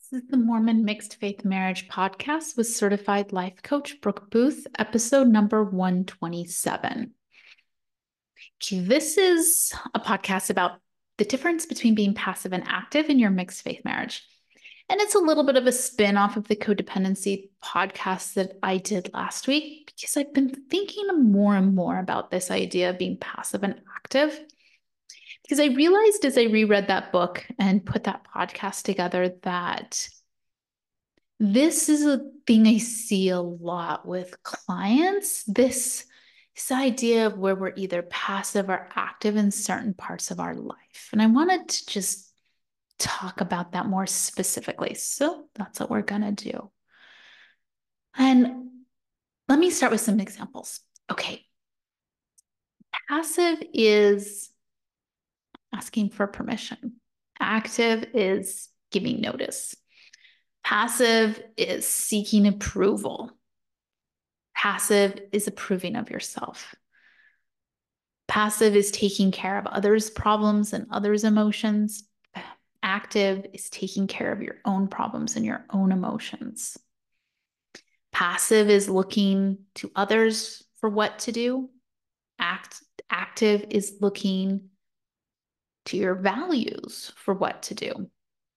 This is the Mormon Mixed Faith Marriage Podcast with certified life coach Brooke Booth, episode number 127. Okay, this is a podcast about the difference between being passive and active in your mixed faith marriage. And it's a little bit of a spin off of the codependency podcast that I did last week because I've been thinking more and more about this idea of being passive and active. Because I realized as I reread that book and put that podcast together that this is a thing I see a lot with clients. This idea of where we're either passive or active in certain parts of our life. And I wanted to just talk about that more specifically. So that's what we're going to do. And let me start with some examples. Okay. Passive is asking for permission. Active is giving notice. Passive is seeking approval. Passive is approving of yourself. Passive is taking care of others' problems and others' emotions. Active is taking care of your own problems and your own emotions. Passive is looking to others for what to do. Active is looking to your values for what to do.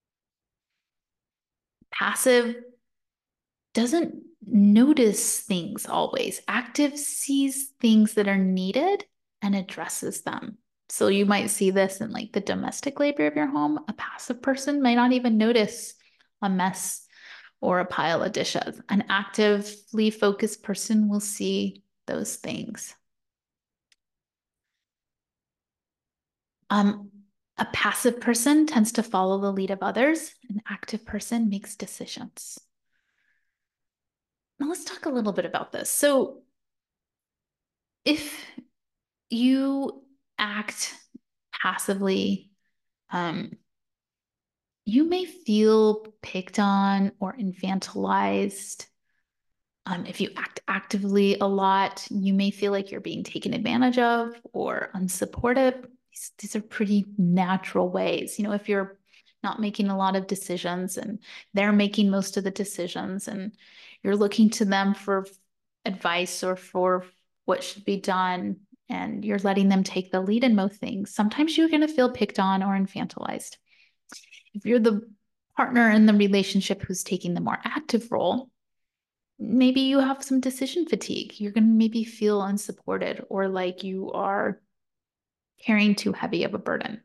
Passive doesn't notice things always. Active sees things that are needed and addresses them. So you might see this in like the domestic labor of your home. A passive person might not even notice a mess or a pile of dishes. An actively focused person will see those things. A passive person tends to follow the lead of others. An active person makes decisions. Now let's talk a little bit about this. So if you act passively, you may feel picked on or infantilized. If you act actively a lot, you may feel like you're being taken advantage of or unsupported. These are pretty natural ways. You know, if you're not making a lot of decisions and they're making most of the decisions and you're looking to them for advice or for what should be done and you're letting them take the lead in most things, sometimes you're going to feel picked on or infantilized. If you're the partner in the relationship who's taking the more active role, maybe you have some decision fatigue. You're going to maybe feel unsupported or like you are carrying too heavy of a burden.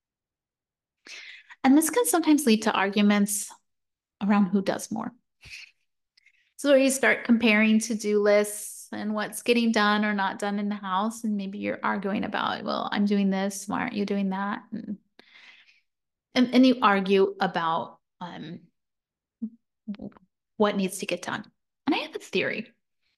And this can sometimes lead to arguments around who does more. So where you start comparing to-do lists and what's getting done or not done in the house, and maybe you're arguing about, well, I'm doing this, why aren't you doing that? And you argue about what needs to get done. And I have a theory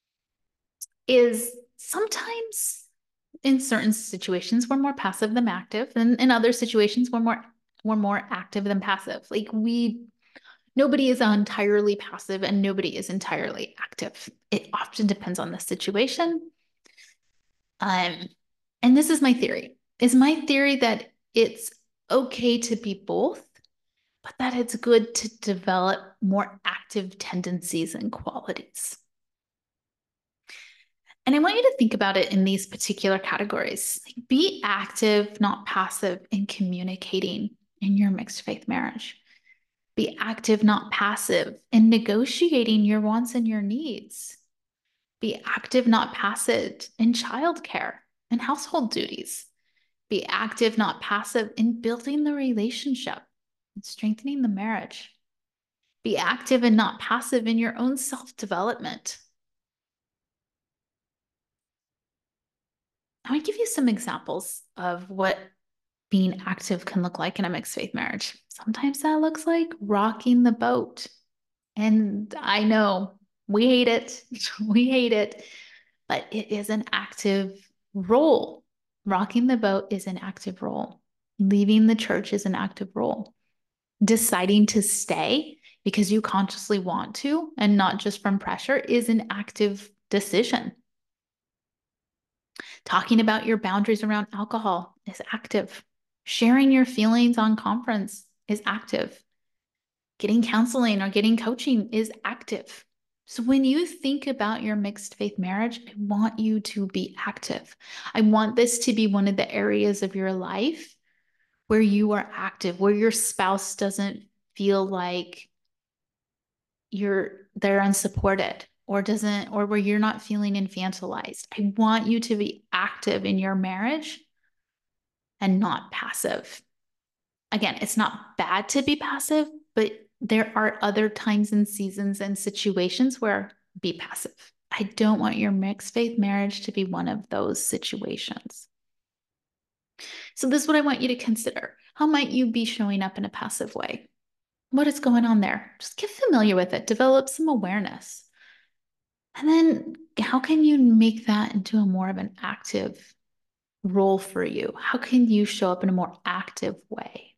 is sometimes in certain situations we're more passive than active, and in other situations we're more active than passive. Like nobody is entirely passive and nobody is entirely active. It often depends on the situation. Um, and this is my theory. Is my theory that it's okay to be both, but that it's good to develop more active tendencies and qualities. And I want you to think about it in these particular categories. Like, be active, not passive, in communicating in your mixed faith marriage. Be active, not passive, in negotiating your wants and your needs. Be active, not passive, in childcare and household duties. Be active, not passive, in building the relationship and strengthening the marriage. Be active and not passive in your own self-development. I want to give you some examples of what being active can look like in a mixed faith marriage. Sometimes that looks like rocking the boat. And I know we hate it. We hate it, but it is an active role. Rocking the boat is an active role. Leaving the church is an active role. Deciding to stay because you consciously want to and not just from pressure is an active decision. Talking about your boundaries around alcohol is active. Sharing your feelings on conference is active. Getting counseling or getting coaching is active. So when you think about your mixed faith marriage, I want you to be active. I want this to be one of the areas of your life where you are active, where your spouse doesn't feel like they're unsupported or where you're not feeling infantilized. I want you to be active in your marriage and not passive. Again, it's not bad to be passive, but there are other times and seasons and situations where be passive. I don't want your mixed faith marriage to be one of those situations. So this is what I want you to consider. How might you be showing up in a passive way? What is going on there? Just get familiar with it, develop some awareness. And then how can you make that into a more of an active role for you? How can you show up in a more active way?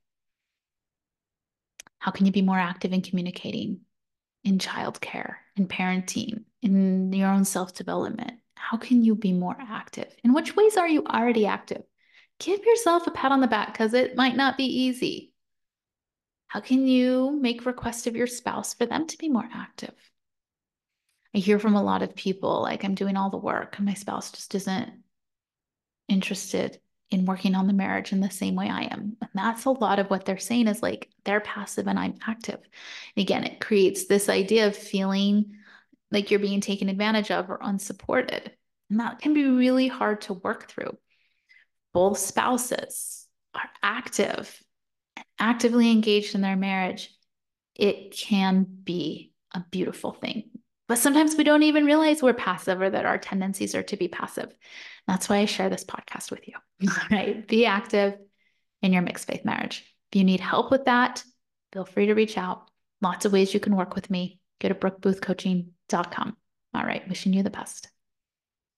How can you be more active in communicating, in childcare, in parenting, in your own self-development? How can you be more active? In which ways are you already active? Give yourself a pat on the back because it might not be easy. How can you make requests of your spouse for them to be more active? I hear from a lot of people like, I'm doing all the work and my spouse just isn't interested in working on the marriage in the same way I am. And that's a lot of what they're saying is like, they're passive and I'm active. And again, it creates this idea of feeling like you're being taken advantage of or unsupported. And that can be really hard to work through. Both spouses are active, actively engaged in their marriage. It can be a beautiful thing. But sometimes we don't even realize we're passive or that our tendencies are to be passive. That's why I share this podcast with you. All right. Be active in your mixed faith marriage. If you need help with that, feel free to reach out. Lots of ways you can work with me. Go to brookeboothcoaching.com. All right. Wishing you the best.